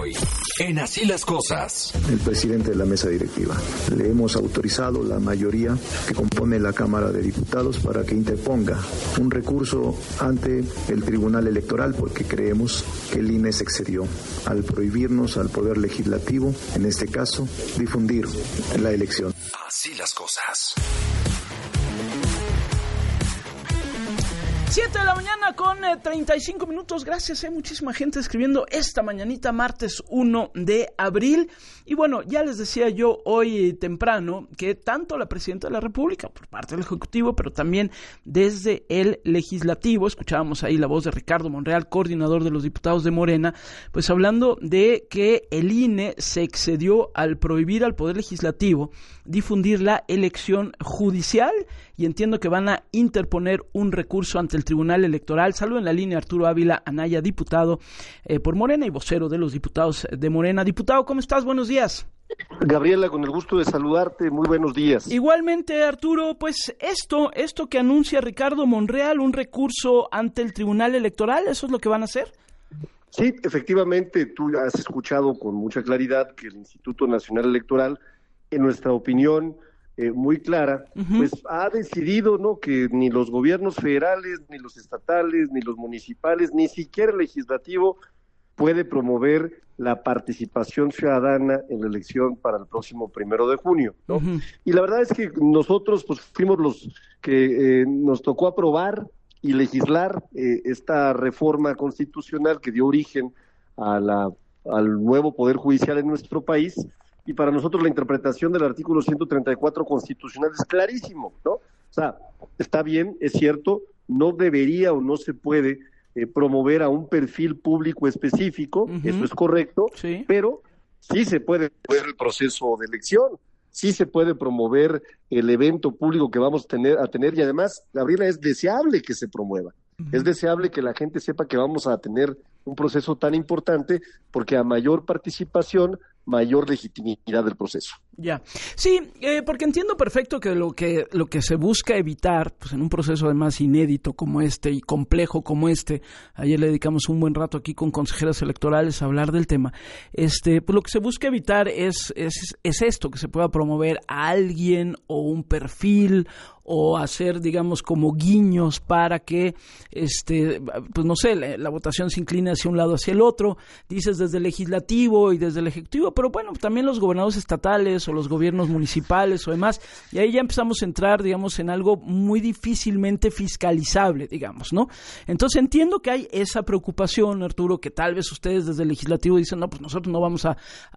hoy, en Así las Cosas. El presidente de la mesa directiva. Le hemos autorizado la mayoría que compone la Cámara de Diputados para que interponga un recurso ante el Tribunal Electoral porque creemos que el INE se excedió al prohibirnos al Poder Legislativo, en este caso, difundir la elección. Así las cosas. 7 de la mañana con 35 minutos. Gracias, muchísima gente escribiendo esta mañanita, martes 1 de abril. Y bueno, ya les decía yo hoy temprano que tanto la Presidenta de la República, por parte del Ejecutivo, pero también desde el Legislativo, escuchábamos ahí la voz de Ricardo Monreal, coordinador de los diputados de Morena, pues hablando de que el INE se excedió al prohibir al Poder Legislativo difundir la elección judicial, y entiendo que van a interponer un recurso ante el Tribunal Electoral. Saludo en la línea Arturo Ávila Anaya, diputado por Morena y vocero de los diputados de Morena. Diputado, ¿cómo estás? Buenos días. Gabriela, con el gusto de saludarte, muy buenos días. Igualmente, Arturo, pues esto que anuncia Ricardo Monreal, un recurso ante el Tribunal Electoral, ¿eso es lo que van a hacer? Sí, efectivamente, tú has escuchado con mucha claridad que el Instituto Nacional Electoral, en nuestra opinión muy clara, pues ha decidido, ¿no?, que ni los gobiernos federales, ni los estatales, ni los municipales, ni siquiera el legislativo puede promover la participación ciudadana en la elección para el próximo 1 de junio, ¿no? Y la verdad es que nosotros pues fuimos los que nos tocó aprobar y legislar esta reforma constitucional que dio origen al nuevo Poder Judicial en nuestro país. Y para nosotros la interpretación del artículo 134 constitucional es clarísimo, ¿no? O sea, está bien, es cierto, no debería o no se puede promover a un perfil público específico, eso es correcto, sí, pero sí se puede promover el proceso de elección, sí se puede promover el evento público que vamos a tener y además, Gabriela, es deseable que se promueva. Es deseable que la gente sepa que vamos a tener un proceso tan importante porque a mayor participación, mayor legitimidad del proceso. Ya, sí, porque entiendo perfecto que lo que se busca evitar, pues en un proceso además inédito como este y complejo como este, ayer le dedicamos un buen rato aquí con consejeras electorales a hablar del tema, pues lo que se busca evitar es esto, que se pueda promover a alguien o un perfil o hacer, digamos, como guiños para que, pues no sé, la votación se incline hacia un lado o hacia el otro, dices desde el legislativo y desde el ejecutivo, pero bueno, también los gobernadores estatales o los gobiernos municipales o demás, y ahí ya empezamos a entrar, digamos, en algo muy difícilmente fiscalizable, digamos, ¿no? Entonces entiendo que hay esa preocupación, Arturo, que tal vez ustedes desde el legislativo dicen, no, pues nosotros no vamos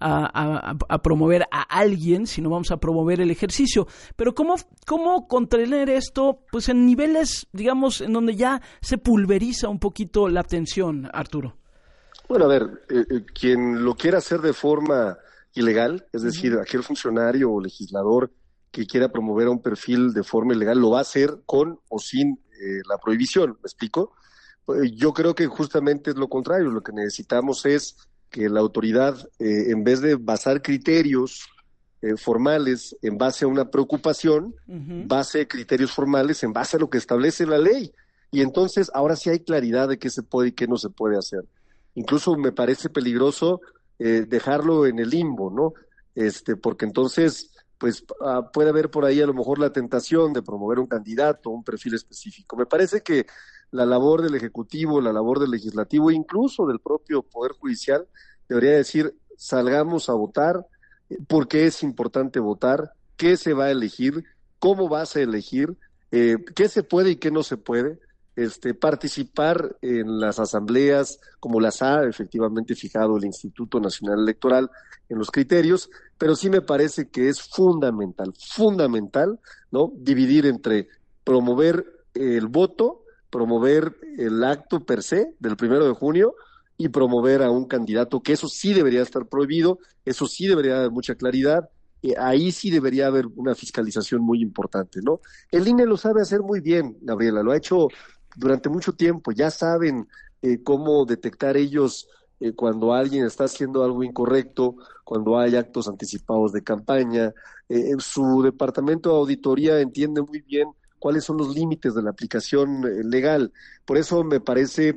a promover a alguien, sino vamos a promover el ejercicio, pero ¿cómo contener esto, pues en niveles, digamos, en donde ya se pulveriza un poquito la atención, Arturo? Bueno, a ver, quien lo quiera hacer de forma ilegal, es decir, aquel funcionario o legislador que quiera promover a un perfil de forma ilegal, lo va a hacer con o sin la prohibición, ¿me explico? Yo creo que justamente es lo contrario, lo que necesitamos es que la autoridad, en vez de basar criterios formales en base a una preocupación, base criterios formales en base a lo que establece la ley. Y entonces ahora sí hay claridad de qué se puede y qué no se puede hacer. Incluso me parece peligroso dejarlo en el limbo, ¿no? Porque entonces pues puede haber por ahí a lo mejor la tentación de promover un candidato, un perfil específico. Me parece que la labor del Ejecutivo, la labor del Legislativo, incluso del propio Poder Judicial, debería decir, salgamos a votar, por qué es importante votar, qué se va a elegir, cómo vas a elegir, qué se puede y qué no se puede, participar en las asambleas como las ha efectivamente fijado el Instituto Nacional Electoral en los criterios, pero sí me parece que es fundamental, ¿no?, dividir entre promover el voto, promover el acto per se del 1 de junio y promover a un candidato, que eso sí debería estar prohibido, eso sí debería haber mucha claridad, ahí sí debería haber una fiscalización muy importante, ¿no? El INE lo sabe hacer muy bien, Gabriela, lo ha hecho durante mucho tiempo, ya saben cómo detectar ellos cuando alguien está haciendo algo incorrecto, cuando hay actos anticipados de campaña, su departamento de auditoría entiende muy bien cuáles son los límites de la aplicación legal, por eso me parece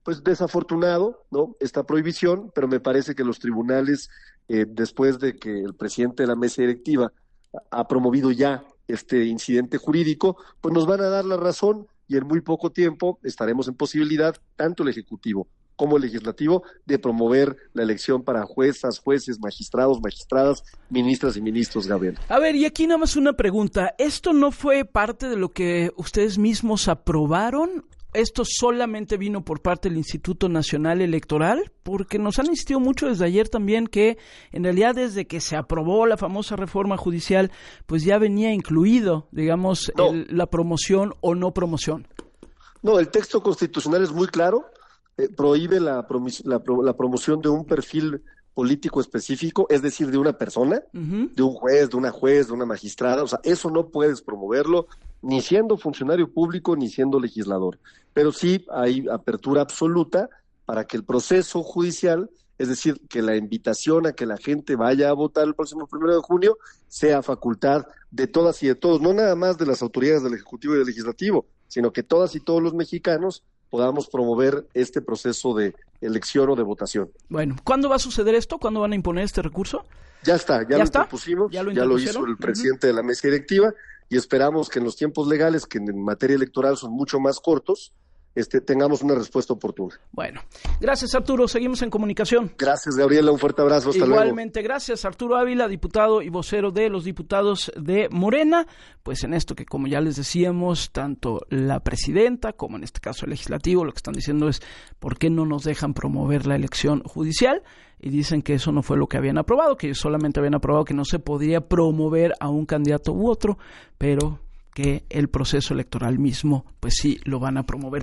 pues desafortunado, ¿no?, esta prohibición, pero me parece que los tribunales, después de que el presidente de la mesa directiva ha promovido ya este incidente jurídico, pues nos van a dar la razón y en muy poco tiempo estaremos en posibilidad, tanto el Ejecutivo como el Legislativo, de promover la elección para juezas, jueces, magistrados, magistradas, ministras y ministros, Gabriel. A ver, y aquí nada más una pregunta. ¿Esto no fue parte de lo que ustedes mismos aprobaron? ¿Esto solamente vino por parte del Instituto Nacional Electoral? Porque nos han insistido mucho desde ayer también que en realidad desde que se aprobó la famosa reforma judicial, pues ya venía incluido, digamos, la promoción o no promoción. No, el texto constitucional es muy claro, prohíbe la promoción de un perfil político específico, es decir, de una persona, de un juez, de una magistrada, o sea, eso no puedes promoverlo, ni siendo funcionario público, ni siendo legislador. Pero sí hay apertura absoluta para que el proceso judicial, es decir, que la invitación a que la gente vaya a votar el próximo 1 de junio, sea facultad de todas y de todos, no nada más de las autoridades del Ejecutivo y del Legislativo, sino que todas y todos los mexicanos podamos promover este proceso de elección o de votación. Bueno, ¿cuándo va a suceder esto? ¿Cuándo van a imponer este recurso? Ya está, ya lo interpusimos, ya lo hizo el presidente de la mesa directiva y esperamos que en los tiempos legales, que en materia electoral son mucho más cortos, tengamos una respuesta oportuna. Bueno, gracias Arturo, seguimos en comunicación. Gracias Gabriela, un fuerte abrazo, hasta luego. Igualmente, gracias Arturo Ávila, diputado y vocero de los diputados de Morena, pues en esto que como ya les decíamos, tanto la presidenta como en este caso el legislativo, lo que están diciendo es ¿por qué no nos dejan promover la elección judicial? Y dicen que eso no fue lo que habían aprobado, que ellos solamente habían aprobado que no se podría promover a un candidato u otro, pero que el proceso electoral mismo, pues sí, lo van a promover.